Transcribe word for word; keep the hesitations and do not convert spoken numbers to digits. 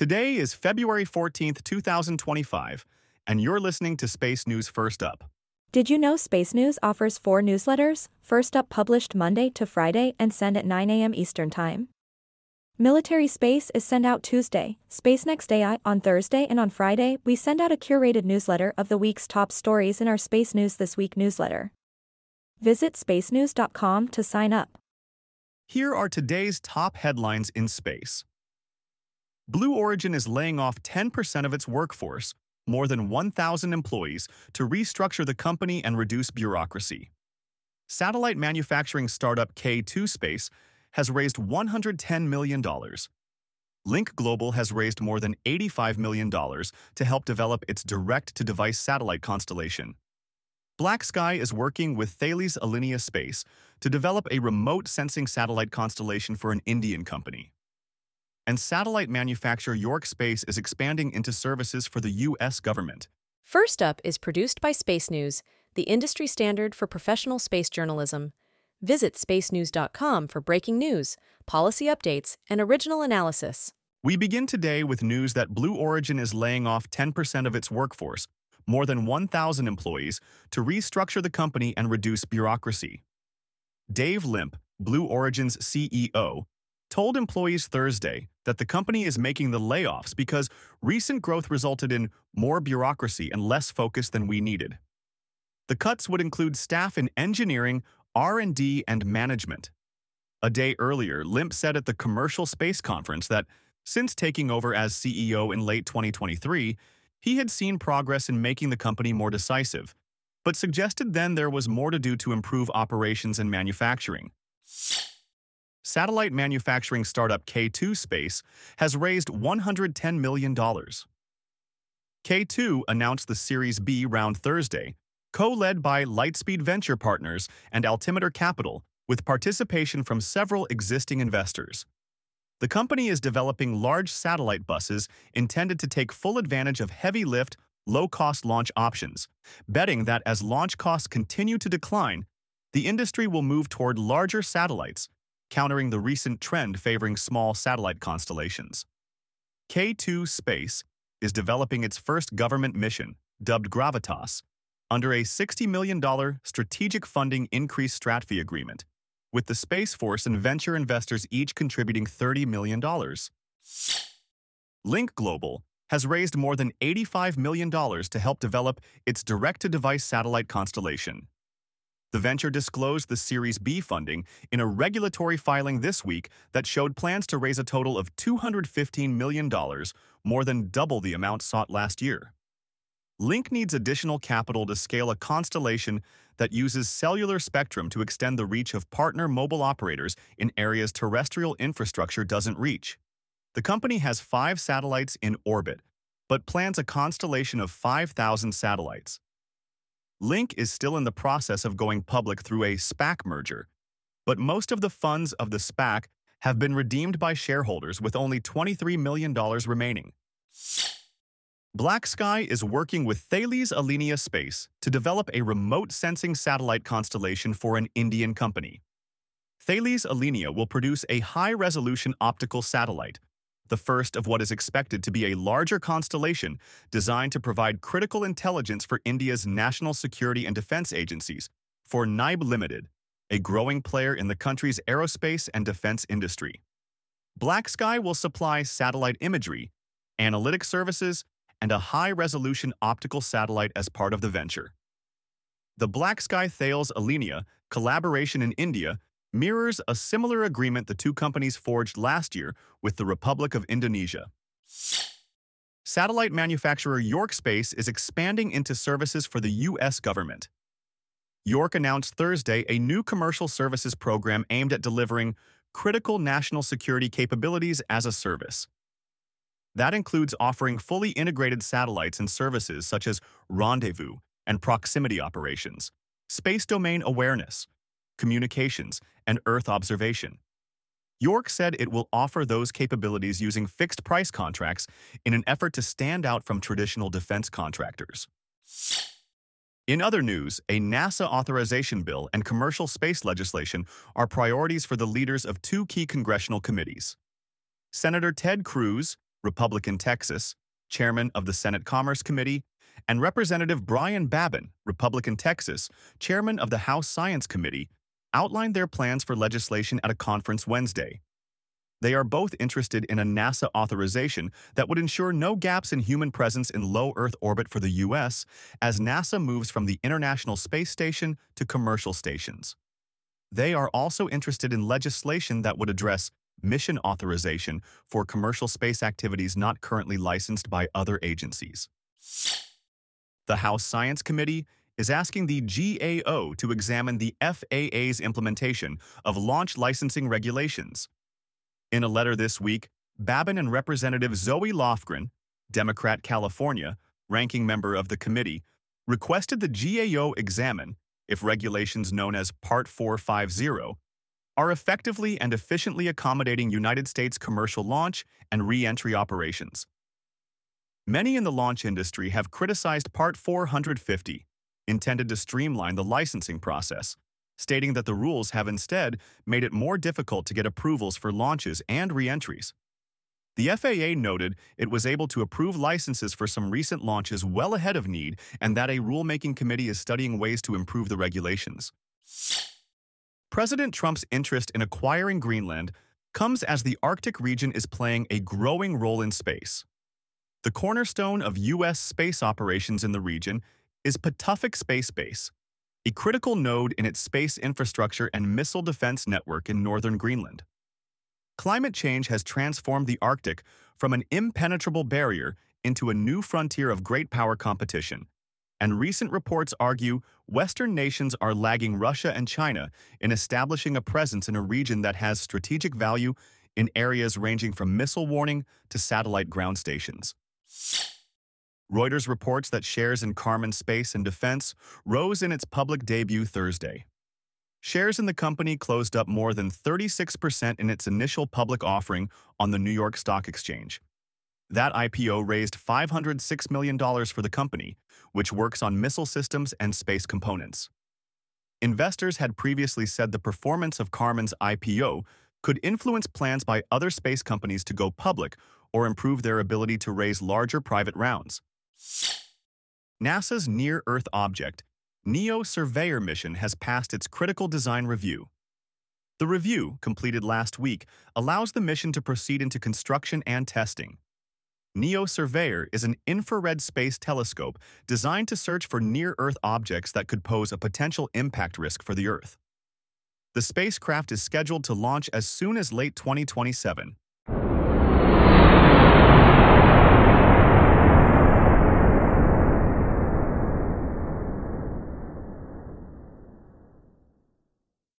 Today is February fourteenth, two thousand twenty-five, and you're listening to Space News First Up. Did you know Space News offers four newsletters, First Up published Monday to Friday and sent at nine a m Eastern Time? Military Space is sent out Tuesday, Space Next A I on Thursday, and on Friday we send out a curated newsletter of the week's top stories in our Space News This Week newsletter. Visit space news dot com to sign up. Here are today's top headlines in space. Blue Origin is laying off ten percent of its workforce, more than one thousand employees, to restructure the company and reduce bureaucracy. Satellite manufacturing startup K two Space has raised one hundred ten million dollars. Link Global has raised more than eighty-five million dollars to help develop its direct-to-device satellite constellation. Black Sky is working with Thales Alenia Space to develop a remote sensing satellite constellation for an Indian company. And satellite manufacturer York Space is expanding into services for the U S government. First Up is produced by Space News, the industry standard for professional space journalism. Visit space news dot com for breaking news, policy updates, and original analysis. We begin today with news that Blue Origin is laying off ten percent of its workforce, more than one thousand employees, to restructure the company and reduce bureaucracy. Dave Limp, Blue Origin's C E O, told employees Thursday that the company is making the layoffs because recent growth resulted in more bureaucracy and less focus than we needed. The cuts would include staff in engineering, R and D, and management. A day earlier, Limp said at the Commercial Space Conference that, since taking over as C E O in late twenty twenty-three, he had seen progress in making the company more decisive, but suggested then there was more to do to improve operations and manufacturing. Satellite manufacturing startup K two Space has raised one hundred ten million dollars. K two announced the Series B round Thursday, co-led by Lightspeed Venture Partners and Altimeter Capital, with participation from several existing investors. The company is developing large satellite buses intended to take full advantage of heavy-lift, low-cost launch options, betting that as launch costs continue to decline, the industry will move toward larger satellites, countering the recent trend favoring small satellite constellations. K two Space is developing its first government mission, dubbed Gravitas, under a sixty million dollars strategic funding increase strat fee agreement, with the Space Force and venture investors each contributing thirty million dollars. Link Global has raised more than eighty-five million dollars to help develop its direct-to-device satellite constellation. The venture disclosed the Series B funding in a regulatory filing this week that showed plans to raise a total of two hundred fifteen million dollars, more than double the amount sought last year. Link needs additional capital to scale a constellation that uses cellular spectrum to extend the reach of partner mobile operators in areas terrestrial infrastructure doesn't reach. The company has five satellites in orbit, but plans a constellation of five thousand satellites. Link is still in the process of going public through a SPAC merger, but most of the funds of the SPAC have been redeemed by shareholders with only twenty-three million dollars remaining. Black Sky is working with Thales Alenia Space to develop a remote sensing satellite constellation for an Indian company. Thales Alenia will produce a high-resolution optical satellite, the first of what is expected to be a larger constellation designed to provide critical intelligence for India's national security and defense agencies, for N I B Limited, a growing player in the country's aerospace and defense industry. Black Sky will supply satellite imagery, analytic services, and a high-resolution optical satellite as part of the venture. The Black Sky Thales Alenia collaboration in India mirrors a similar agreement the two companies forged last year with the Republic of Indonesia. Satellite manufacturer York Space is expanding into services for the U S government. York announced Thursday a new commercial services program aimed at delivering critical national security capabilities as a service. That includes offering fully integrated satellites and services such as rendezvous and proximity operations, space domain awareness, communications, and Earth observation. York said it will offer those capabilities using fixed-price contracts in an effort to stand out from traditional defense contractors. In other news, a NASA authorization bill and commercial space legislation are priorities for the leaders of two key congressional committees. Senator Ted Cruz, Republican Texas, chairman of the Senate Commerce Committee, and Representative Brian Babin, Republican Texas, chairman of the House Science Committee, outlined their plans for legislation at a conference Wednesday. They are both interested in a NASA authorization that would ensure no gaps in human presence in low Earth orbit for the U S as NASA moves from the International Space Station to commercial stations. They are also interested in legislation that would address mission authorization for commercial space activities not currently licensed by other agencies. The House Science Committee is asking the G A O to examine the F A A's implementation of launch licensing regulations. In a letter this week, Babin and Representative Zoe Lofgren, Democrat California, ranking member of the committee, requested the G A O examine if regulations known as Part four fifty are effectively and efficiently accommodating United States commercial launch and re-entry operations. Many in the launch industry have criticized Part four fifty, intended to streamline the licensing process, stating that the rules have instead made it more difficult to get approvals for launches and re-entries. The F A A noted it was able to approve licenses for some recent launches well ahead of need and that a rulemaking committee is studying ways to improve the regulations. President Trump's interest in acquiring Greenland comes as the Arctic region is playing a growing role in space. The cornerstone of U S space operations in the region is Patuxent Space Base, a critical node in its space infrastructure and missile defense network in northern Greenland. Climate change has transformed the Arctic from an impenetrable barrier into a new frontier of great power competition, and recent reports argue Western nations are lagging Russia and China in establishing a presence in a region that has strategic value in areas ranging from missile warning to satellite ground stations. Reuters reports that shares in Karman Space and Defense rose in its public debut Thursday. Shares in the company closed up more than thirty-six percent in its initial public offering on the New York Stock Exchange. That I P O raised five hundred six million dollars for the company, which works on missile systems and space components. Investors had previously said the performance of Karman's I P O could influence plans by other space companies to go public or improve their ability to raise larger private rounds. NASA's Near-Earth Object, NEO Surveyor mission has passed its critical design review. The review, completed last week, allows the mission to proceed into construction and testing. NEO Surveyor is an infrared space telescope designed to search for near-Earth objects that could pose a potential impact risk for the Earth. The spacecraft is scheduled to launch as soon as late twenty twenty-seven.